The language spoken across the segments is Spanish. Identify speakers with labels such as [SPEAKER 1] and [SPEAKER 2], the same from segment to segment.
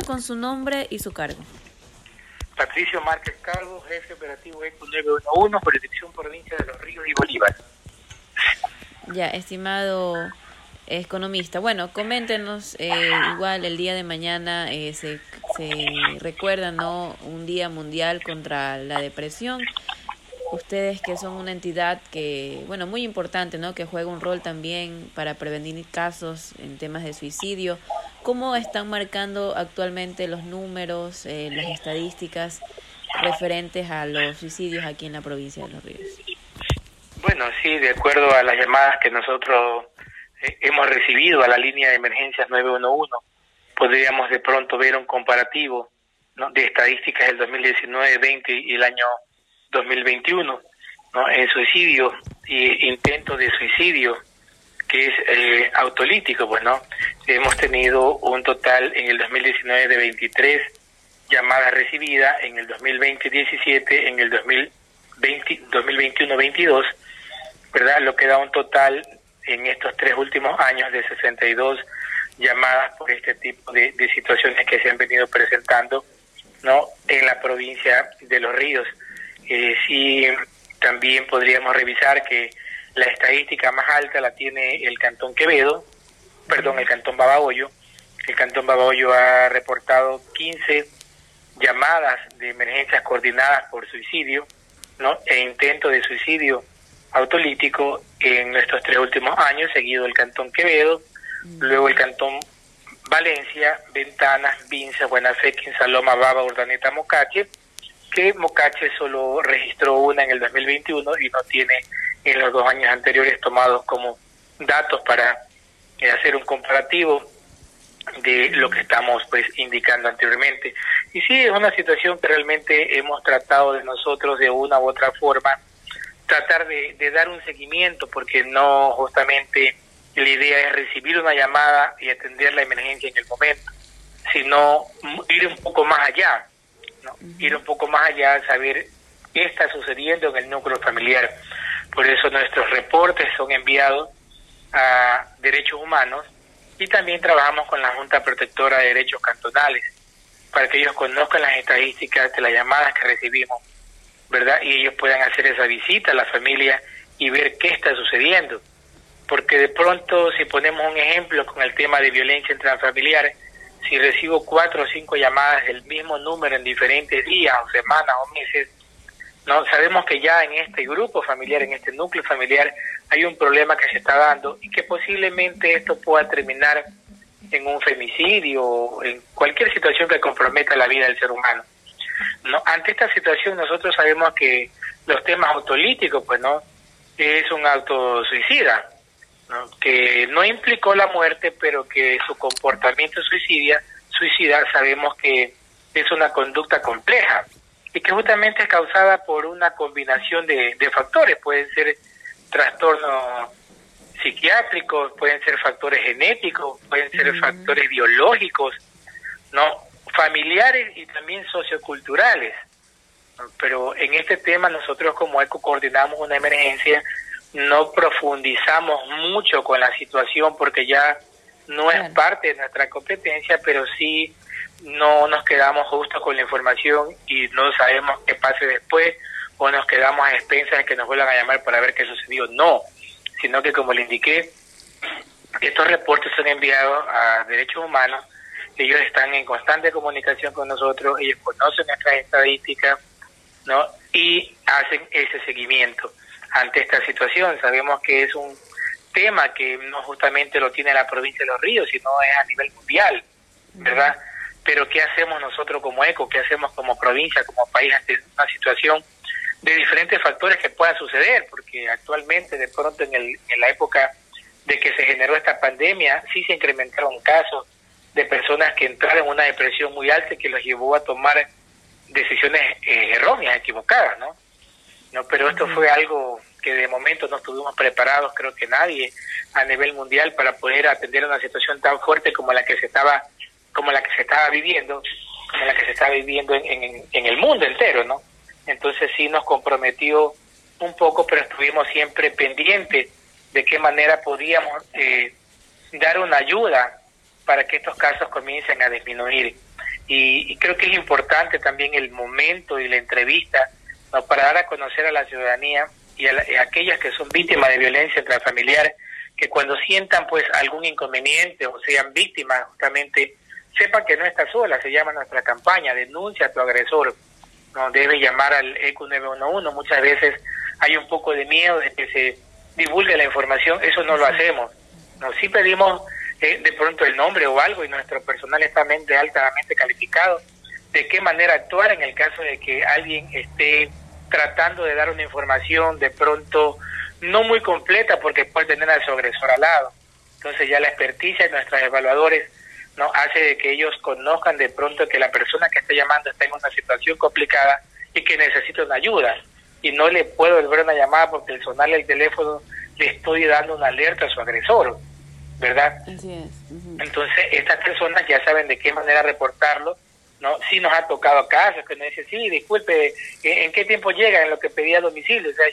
[SPEAKER 1] con su nombre y su cargo.
[SPEAKER 2] Patricio Márquez Calvo, jefe operativo ECO 911, jurisdicción provincia de Los Ríos y Bolívar.
[SPEAKER 1] Ya, estimado economista, bueno, coméntenos, igual el día de mañana se recuerda, ¿no?, un día mundial contra la depresión. Ustedes que son una entidad que, bueno, muy importante, ¿no?, que juega un rol también para prevenir casos en temas de suicidio. ¿Cómo están marcando actualmente los números, las estadísticas referentes a los suicidios aquí en la provincia de Los Ríos?
[SPEAKER 2] Bueno, sí, de acuerdo a las llamadas que nosotros hemos recibido a la línea de emergencias 911, podríamos de pronto ver un comparativo, ¿no?, de estadísticas del 2019, 20 y el año 2021, ¿no?, en suicidio e intento de suicidio, que es autolítico, pues, ¿no? Hemos tenido un total en el 2019 de 23 llamadas recibidas, en el 2020 17, en el 2021 22, ¿verdad? Lo que da un total en estos 3 últimos años de 62 llamadas por este tipo de situaciones que se han venido presentando, ¿no?, en la provincia de Los Ríos. Sí, también podríamos revisar que la estadística más alta la tiene el Cantón Quevedo, el Cantón Babahoyo. El Cantón Babahoyo ha reportado 15 llamadas de emergencias coordinadas por suicidio, ¿no?, e intento de suicidio autolítico en estos 3 últimos años, seguido el Cantón Quevedo, luego el Cantón Valencia, Ventanas, Vinza, Buenafe, Quinsaloma, Baba, Urdaneta, Mocache, que Mocache solo registró una en el 2021 y no tiene en los 2 años anteriores tomados como datos para hacer un comparativo de lo que estamos pues indicando anteriormente. Y sí, es una situación que realmente hemos tratado de nosotros de una u otra forma tratar de dar un seguimiento, porque no justamente la idea es recibir una llamada y atender la emergencia en el momento, sino ir un poco más allá, ¿no? Ir un poco más allá, saber qué está sucediendo en el núcleo familiar. Por eso nuestros reportes son enviados a Derechos Humanos y también trabajamos con la Junta Protectora de Derechos Cantonales para que ellos conozcan las estadísticas de las llamadas que recibimos, ¿verdad? Y ellos puedan hacer esa visita a la familia y ver qué está sucediendo. Porque de pronto, si ponemos un ejemplo con el tema de violencia intrafamiliar, si recibo 4 o 5 llamadas del mismo número en diferentes días o semanas o meses, no sabemos que ya en este grupo familiar, en este núcleo familiar, hay un problema que se está dando y que posiblemente esto pueda terminar en un femicidio o en cualquier situación que comprometa la vida del ser humano. ¿No? Ante esta situación nosotros sabemos que los temas autolíticos, pues, ¿no?, es un autosuicida, ¿no?, que no implicó la muerte, pero que su comportamiento suicida sabemos que es una conducta compleja y que justamente es causada por una combinación de factores. Pueden ser trastornos psiquiátricos, pueden ser factores genéticos, pueden ser factores biológicos, ¿no?, familiares y también socioculturales. Pero en este tema nosotros como ECO coordinamos una emergencia, no profundizamos mucho con la situación porque ya no es parte de nuestra competencia, pero sí no nos quedamos justo con la información y no sabemos qué pase después, o nos quedamos a expensas de que nos vuelvan a llamar para ver qué sucedió. No, sino que, como le indiqué, estos reportes son enviados a Derechos Humanos. Ellos están en constante comunicación con nosotros, ellos conocen nuestras estadísticas, ¿no?, y hacen ese seguimiento ante esta situación. Sabemos que es un tema que no justamente lo tiene la provincia de Los Ríos, sino es a nivel mundial, ¿verdad? Pero ¿qué hacemos nosotros como ECO? ¿Qué hacemos como provincia, como país ante una situación de diferentes factores que puedan suceder? Porque actualmente, de pronto, en la época de que se generó esta pandemia, sí se incrementaron casos de personas que entraron en una depresión muy alta y que los llevó a tomar decisiones erróneas, equivocadas, ¿no? Pero esto fue algo que de momento no estuvimos preparados, creo que nadie, a nivel mundial, para poder atender una situación tan fuerte como la que se estaba viviendo en el mundo entero, ¿no? Entonces sí nos comprometió un poco, pero estuvimos siempre pendientes de qué manera podíamos dar una ayuda para que estos casos comiencen a disminuir. y creo que es importante también el momento y la entrevista, ¿no?, para dar a conocer a la ciudadanía y a aquellas que son víctimas de violencia intrafamiliar, que cuando sientan pues algún inconveniente o sean víctimas justamente, sepan que no está sola. Se llama nuestra campaña, denuncia a tu agresor, no debe llamar al ECU 911. Muchas veces hay un poco de miedo de que se divulgue la información, eso no lo hacemos, no, sí pedimos de pronto el nombre o algo, y nuestro personal está altamente calificado de qué manera actuar en el caso de que alguien esté tratando de dar una información de pronto no muy completa, porque puede tener a su agresor al lado. Entonces ya la experticia de nuestros evaluadores no hace de que ellos conozcan de pronto que la persona que está llamando está en una situación complicada y que necesita una ayuda, y no le puedo devolver una llamada porque al sonarle el teléfono le estoy dando una alerta a su agresor, ¿verdad?
[SPEAKER 1] Así es.
[SPEAKER 2] Entonces estas personas ya saben de qué manera reportarlo, ¿no? Sí nos ha tocado casos que nos dicen, sí, disculpe, ¿en qué tiempo llega en lo que pedía domicilio? O sea,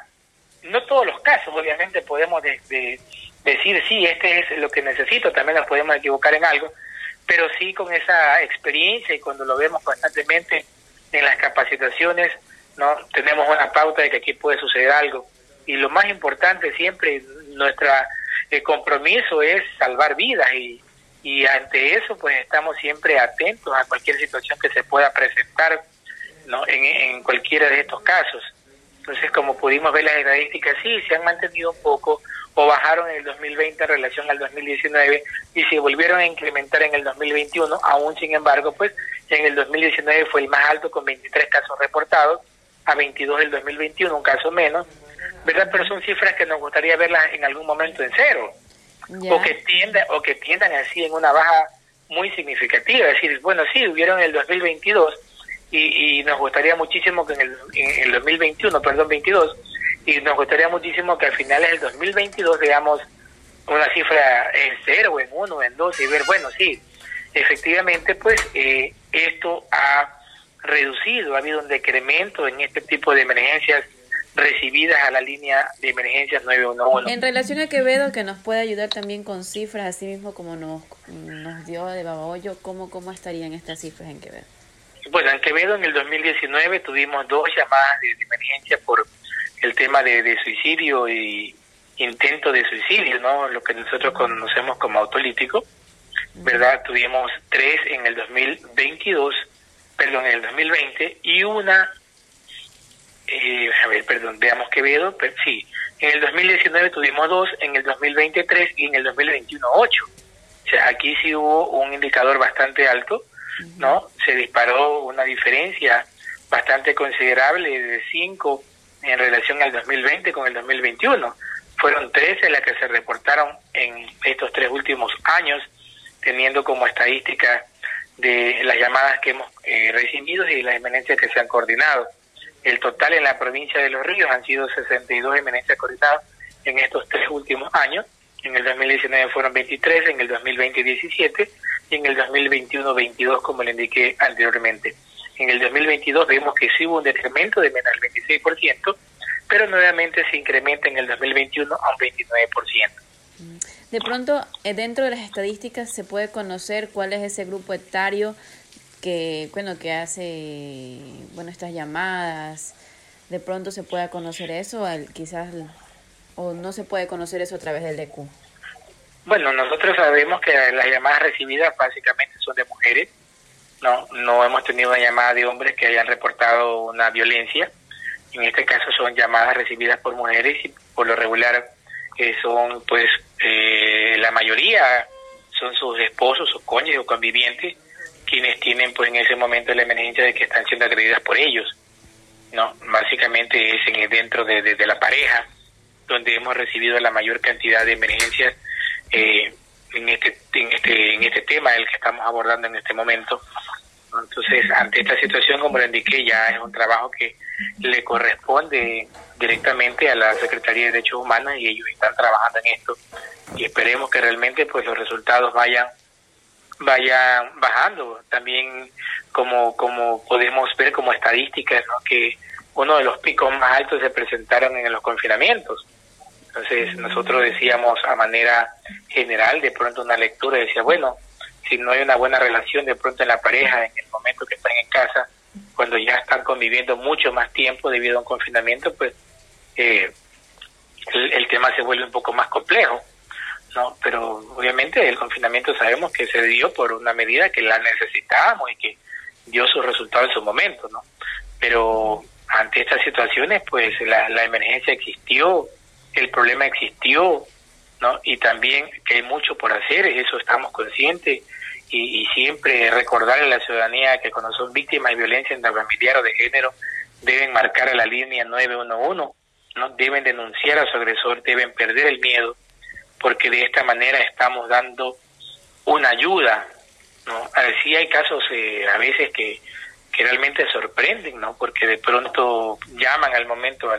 [SPEAKER 2] ya no todos los casos obviamente podemos decir, sí, este es lo que necesito, también nos podemos equivocar en algo, pero sí con esa experiencia y cuando lo vemos constantemente en las capacitaciones, no tenemos una pauta de que aquí puede suceder algo. Y lo más importante siempre, nuestra compromiso es salvar vidas, y ante eso pues estamos siempre atentos a cualquier situación que se pueda presentar, ¿no?, en cualquiera de estos casos. Entonces, como pudimos ver las estadísticas, sí, se han mantenido un poco o bajaron en el 2020 en relación al 2019 y se volvieron a incrementar en el 2021, aún sin embargo, pues en el 2019 fue el más alto con 23 casos reportados, a 22 el 2021, un caso menos, ¿verdad? Pero son cifras que nos gustaría verlas en algún momento en cero, o que tiendan así en una baja muy significativa. Es decir, bueno, sí, hubieron en el 2022 y nos gustaría muchísimo que en el 2021, perdón, 22, y nos gustaría muchísimo que al finales del 2022 veamos una cifra en 0, o en 1, o en 2, y ver, bueno, sí, efectivamente, pues esto ha reducido, ha habido un decremento en este tipo de emergencias recibidas a la línea de emergencias 911.
[SPEAKER 1] En relación a Quevedo, que nos puede ayudar también con cifras, así mismo como nos dio de Babahoyo, ¿cómo estarían estas cifras en Quevedo?
[SPEAKER 2] Bueno, en Quevedo en el 2019 tuvimos 2 llamadas de emergencia por el tema de suicidio y intento de suicidio, ¿no?, lo que nosotros conocemos como autolítico, ¿verdad? Tuvimos 3 en el 2020, y una, veamos Quevedo, sí, en el 2019 tuvimos 2, en el 2020 3 y en el 2021 8. O sea, aquí sí hubo un indicador bastante alto, ¿no? Se disparó una diferencia bastante considerable de 5 en relación al 2020 con el 2021. Fueron 13 las que se reportaron en estos 3 últimos años, teniendo como estadística de las llamadas que hemos recibido y las emergencias que se han coordinado. El total en la provincia de Los Ríos han sido 62 emergencias coordinadas en estos 3 últimos años. En el 2019 fueron 23, en el 2020 17 y en el 2021 22, como le indiqué anteriormente. En el 2022 vemos que sí hubo un decremento de menos del 26%, pero nuevamente se incrementa en el 2021 a un 29%.
[SPEAKER 1] De pronto, dentro de las estadísticas se puede conocer cuál es ese grupo etario que hace estas llamadas. De pronto se pueda conocer eso, o no se puede conocer eso a través del ECU.
[SPEAKER 2] Bueno, nosotros sabemos que las llamadas recibidas básicamente son de mujeres. No hemos tenido una llamada de hombres que hayan reportado una violencia. En este caso son llamadas recibidas por mujeres, y por lo regular son pues la mayoría son sus esposos, sus cónyuges o convivientes quienes tienen pues en ese momento la emergencia de que están siendo agredidas por ellos, ¿no? Básicamente es dentro de la pareja donde hemos recibido la mayor cantidad de emergencias en este tema del que estamos abordando en este momento. Entonces, ante esta situación, como le indiqué, ya es un trabajo que le corresponde directamente a la Secretaría de Derechos Humanos, y ellos están trabajando en esto, y esperemos que realmente pues los resultados vayan bajando. También como podemos ver como estadísticas, ¿no?, que uno de los picos más altos se presentaron en los confinamientos. Entonces nosotros decíamos a manera general, de pronto una lectura decía, bueno, si no hay una buena relación de pronto en la pareja en el momento que están en casa, cuando ya están conviviendo mucho más tiempo debido a un confinamiento, pues el tema se vuelve un poco más complejo, ¿no? Pero obviamente el confinamiento sabemos que se dio por una medida que la necesitábamos y que dio su resultado en su momento, ¿no? Pero ante estas situaciones, pues la emergencia existió, el problema existió, ¿no? Y también que hay mucho por hacer, eso estamos conscientes, y siempre recordarle a la ciudadanía que cuando son víctimas de violencia intrafamiliar o de género deben marcar a la línea 911, ¿no? Deben denunciar a su agresor, deben perder el miedo, porque de esta manera estamos dando una ayuda, ¿no? Sí hay casos a veces que realmente sorprenden, ¿no? Porque de pronto llaman al momento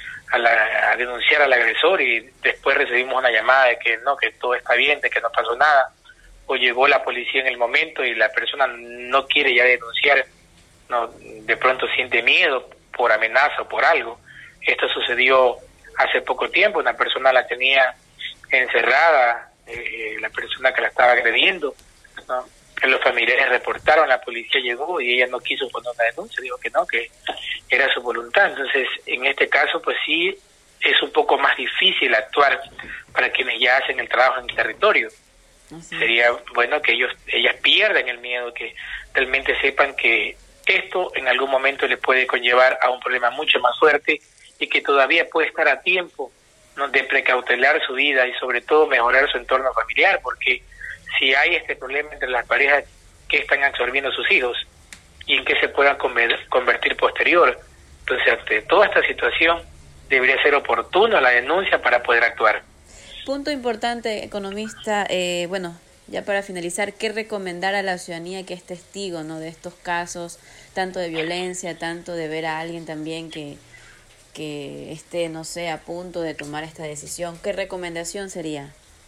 [SPEAKER 2] a denunciar al agresor y después recibimos una llamada de que no, que todo está bien, de que no pasó nada, o llegó la policía en el momento y la persona no quiere ya denunciar, no, de pronto siente miedo por amenaza o por algo. Esto sucedió hace poco tiempo, una persona la tenía encerrada, la persona que la estaba agrediendo, ¿no? Los familiares reportaron, la policía llegó y ella no quiso poner una denuncia, dijo que no, que era su voluntad. Entonces, en este caso, pues sí, es un poco más difícil actuar para quienes ya hacen el trabajo en el territorio. Así. Sería bueno que ellas pierdan el miedo, que realmente sepan que esto en algún momento les puede conllevar a un problema mucho más fuerte y que todavía puede estar a tiempo, ¿no?, de precautelar su vida y sobre todo mejorar su entorno familiar, porque si hay este problema entre las parejas, que están absorbiendo sus hijos y en qué se puedan convertir posterior. Entonces, ante toda esta situación, debería ser oportuna la denuncia para poder actuar.
[SPEAKER 1] Punto importante, economista. Bueno, ya para finalizar, ¿qué recomendar a la ciudadanía que es testigo, ¿no?, de estos casos, tanto de violencia, tanto de ver a alguien también que esté, no sé, a punto de tomar esta decisión? ¿Qué recomendación sería?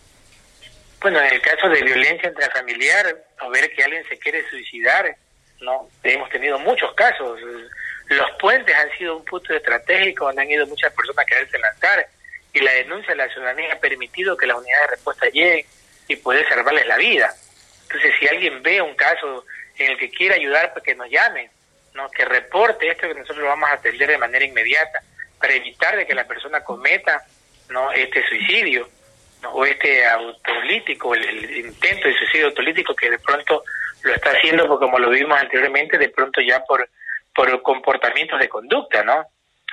[SPEAKER 2] Bueno, en el caso de violencia intrafamiliar, o ver que alguien se quiere suicidar, ¿no? Hemos tenido muchos casos. Los puentes han sido un punto estratégico donde han ido muchas personas a quererse lanzar, y la denuncia de la ciudadanía ha permitido que las unidades de respuesta lleguen y poder salvarles la vida. Entonces, si alguien ve un caso en el que quiera ayudar, pues que nos llame, ¿no?, que reporte esto, que nosotros lo vamos a atender de manera inmediata para evitar de que la persona cometa, ¿no?, este suicidio, ¿no?, o este autolítico, el intento de suicidio autolítico, que de pronto lo está haciendo, porque como lo vimos anteriormente, de pronto ya por comportamientos de conducta, ¿no?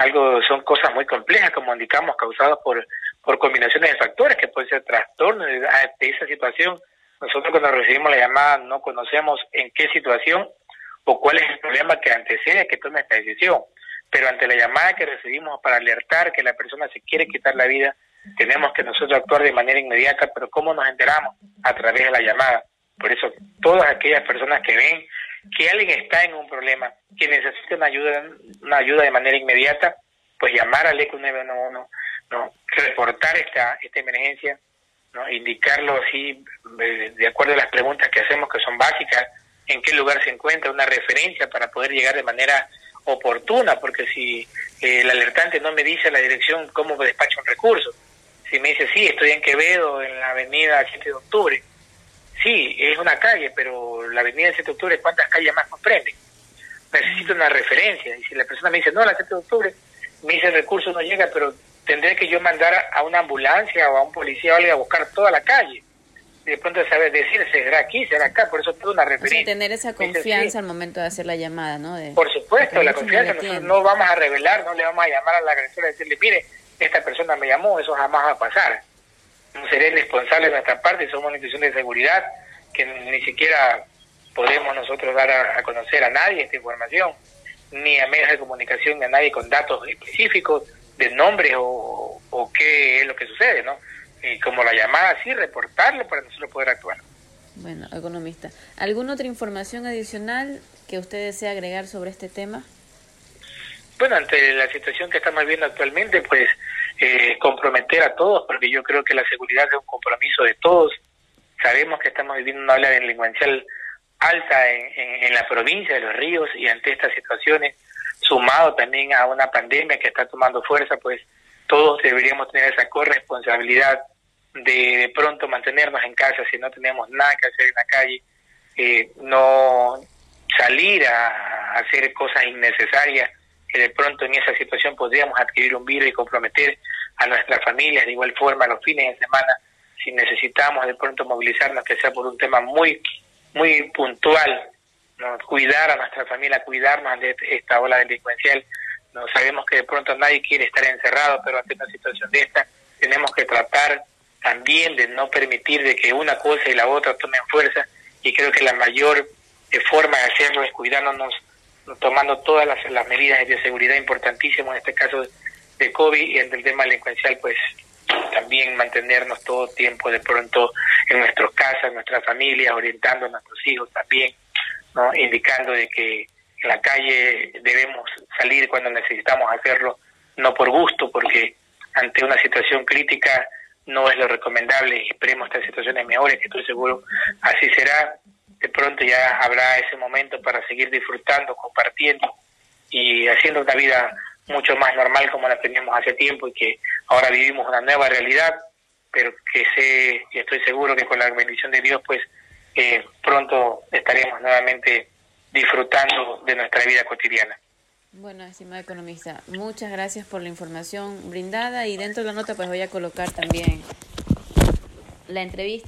[SPEAKER 2] Son cosas muy complejas, como indicamos, causadas por combinaciones de factores, que pueden ser trastornos de esa situación. Nosotros cuando recibimos la llamada no conocemos en qué situación o cuál es el problema que antecede a que tome esta decisión, pero ante la llamada que recibimos para alertar que la persona se quiere quitar la vida, tenemos que nosotros actuar de manera inmediata. Pero ¿cómo nos enteramos? A través de la llamada. Por eso, todas aquellas personas que ven que alguien está en un problema, que necesita una ayuda de manera inmediata, pues llamar al ECO 911, ¿no?, reportar esta emergencia, ¿no?, indicarlo así, de acuerdo a las preguntas que hacemos, que son básicas, en qué lugar se encuentra, una referencia para poder llegar de manera oportuna, porque si el alertante no me dice la dirección, ¿cómo despacho un recurso? Si me dice, sí, estoy en Quevedo, en la avenida 7 de octubre, sí, es una calle, pero la avenida 7 de octubre, ¿cuántas calles más comprende? Necesito una referencia. Y si la persona me dice, no, la 7 de octubre, me dice el recurso no llega, pero tendré que yo mandar a una ambulancia o a un policía o alguien a buscar toda la calle. Y de pronto saber decir, será aquí, será acá, por eso tengo una referencia.
[SPEAKER 1] O sea, tener esa confianza al momento de hacer la llamada, ¿no?
[SPEAKER 2] Por supuesto, la confianza. Nosotros no vamos a revelar, no le vamos a llamar a la agresora y decirle, mire, esta persona me llamó, eso jamás va a pasar. No sería irresponsable de nuestra parte, somos una institución de seguridad que ni siquiera podemos nosotros dar a conocer a nadie esta información, ni a medios de comunicación, ni a nadie con datos específicos de nombres o qué es lo que sucede, ¿no? Y como la llamada, sí, reportarlo para nosotros poder actuar.
[SPEAKER 1] Bueno, economista, ¿alguna otra información adicional que usted desea agregar sobre este tema?
[SPEAKER 2] Bueno, ante la situación que estamos viendo actualmente, pues comprometer a todos, porque yo creo que la seguridad es un compromiso de todos. Sabemos que estamos viviendo una ola delincuencial alta en la provincia de Los Ríos, y ante estas situaciones, sumado también a una pandemia que está tomando fuerza, pues todos deberíamos tener esa corresponsabilidad de pronto mantenernos en casa si no tenemos nada que hacer en la calle, no salir a hacer cosas innecesarias, que de pronto en esa situación podríamos adquirir un virus y comprometer a nuestras familias. De igual forma, los fines de semana, si necesitamos de pronto movilizarnos, que sea por un tema muy puntual, ¿no? Cuidar a nuestra familia, cuidarnos de esta ola delincuencial. No sabemos que de pronto nadie quiere estar encerrado, pero ante una situación de esta tenemos que tratar también de no permitir de que una cosa y la otra tomen fuerza, y creo que la mayor forma de hacerlo es cuidándonos, tomando todas las medidas de seguridad importantísimas, en este caso de COVID, y en el tema delincuencial, pues también mantenernos todo tiempo de pronto en nuestras casas, en nuestras familias, orientando a nuestros hijos también, ¿no? Indicando de que en la calle debemos salir cuando necesitamos hacerlo, no por gusto, porque ante una situación crítica no es lo recomendable, y esperemos estas situaciones mejores, que estoy seguro así será. De pronto ya habrá ese momento para seguir disfrutando, compartiendo y haciendo una vida mucho más normal como la teníamos hace tiempo, y que ahora vivimos una nueva realidad, pero que sé y estoy seguro que con la bendición de Dios pues pronto estaremos nuevamente disfrutando de nuestra vida cotidiana.
[SPEAKER 1] Bueno, estimado economista, muchas gracias por la información brindada, y dentro de la nota pues voy a colocar también la entrevista